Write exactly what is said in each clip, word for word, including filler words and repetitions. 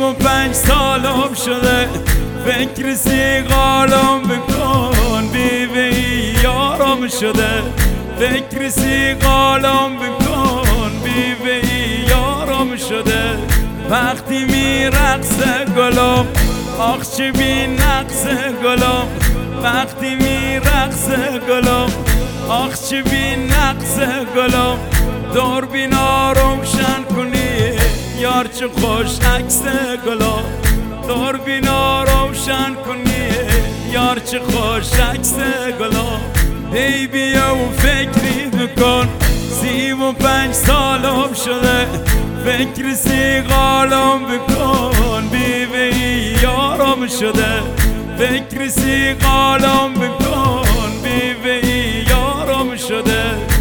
و پنج سالم شده، فکر سیغالم بکن بیوه یارم شده، فکر سیغالم بکن بیوه یارم شده. وقتی میرقصه گلم آخ چه بی نقصه گلم، وقتی میرقصه گلم آخ چه بی نقصه گلم. دور بینا روشن کنی یار چه خوش عکسه گلم، دور بینا روشن کنی یار چه خوش عکسه گلم. ای بیا و فکری بکن سی و پنج سالم شده، فکر سیغالم بکن بیوه یارم شده، فکر سیغالم بکن بیوه یارم شده.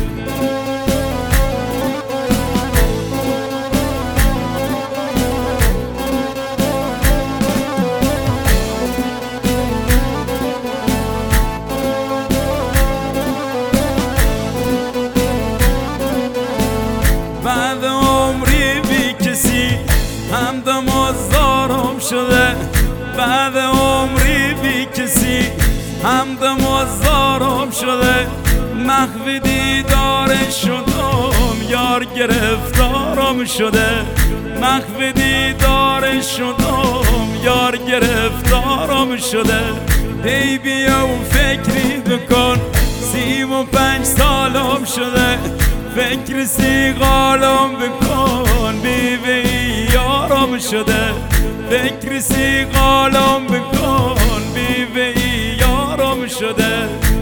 بعد عمری بی کسی همدم آزارم شده، بعد عمری بی کسی همدم آزارم شده. محو دیدار شدم یار گرفتارم شده، محو دیدار شدم یار گرفتارم شده. ای بیا و فکری بکن سی و پنج سالم شده، فکر سیغالم بکن بیوه یارم شده، فکر سیغالم بکن بیوه یارم شده.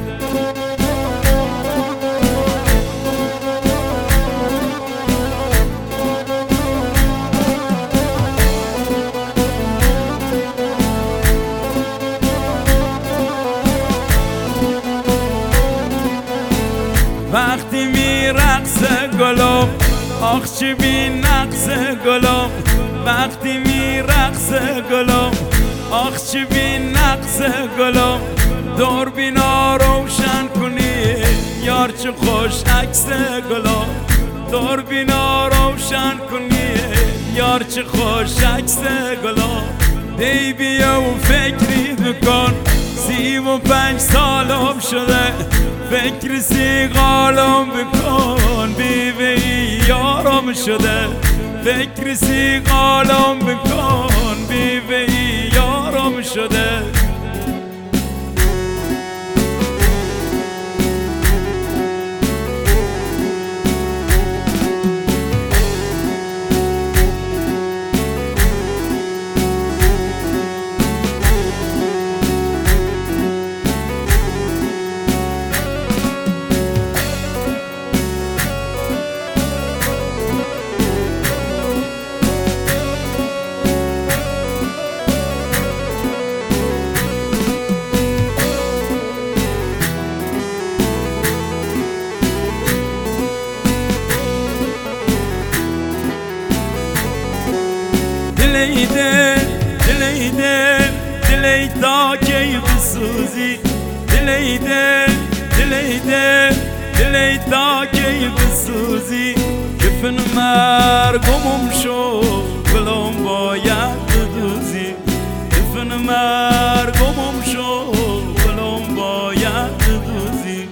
وقتی میرقصه گلم آخ چه بی نقصه گلم، وقتی میرقصه گلم آخ چه بی نقصه گلم. دور بینا روشن کنی یار چه خوش عکسه گلم، دور بینا روشن کنی یار چه خوش عکسه گلم. ای بیا و فکری بکن سی و پنج سالم شده، فکر سیغالم بکن بیوه یارم شده، فکر سیغالم بکن بیوه یارم شده. دلی دل دلی دل دلی تا کی بسوزی، دلی دل دلی دل دلی تا کی بسوزی. کفن مرگمم شو گلم باید بدوزی، کفن مرگمم شو گلم باید بدوزی.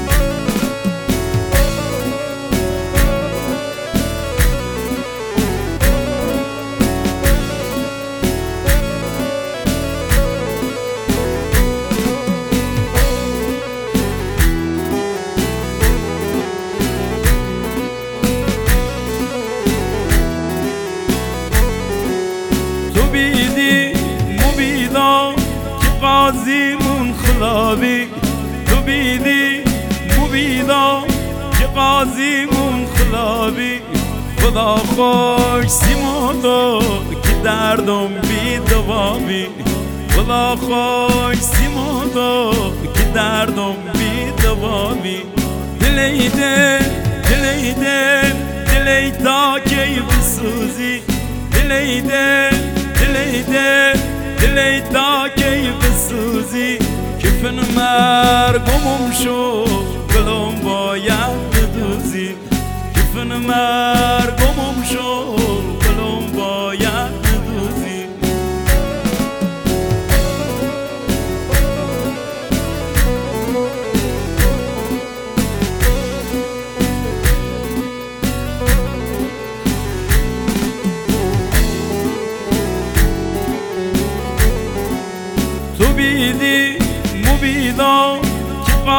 قاضیمون خلابی تو بیدی مبیدا که قاضیمون خلابی. خدا خوش سیمادا که دردم بی دوابی، خدا خوش سیمادا که دردم بی دوابی. دلی دل دلی دل دلی تا کی بسوزی، دلی دل دلی دل دلی تا کی بسوزی. کفن مرگمم شو گلم باید بدوزی، کفن مرگمم شو گلم باید بدوزی.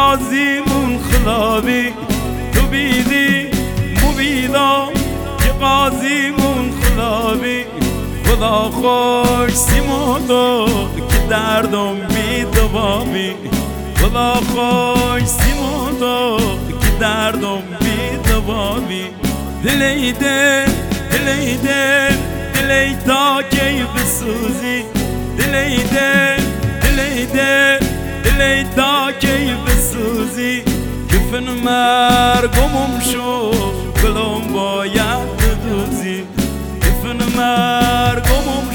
قاضیمون خلابی تو بیدی مبیدا که قاضیمون خلابی خدا خوش سیمودا که دردم بی دوابی خدا خوش سیمودا که دردم بی دوابی دلی دل دلی دل دلی تا کی بسوزی دلی دل دلی دل دلی تا کی بسوزی کفن مرگمم شو گلم باید دوزی کفن مرگمم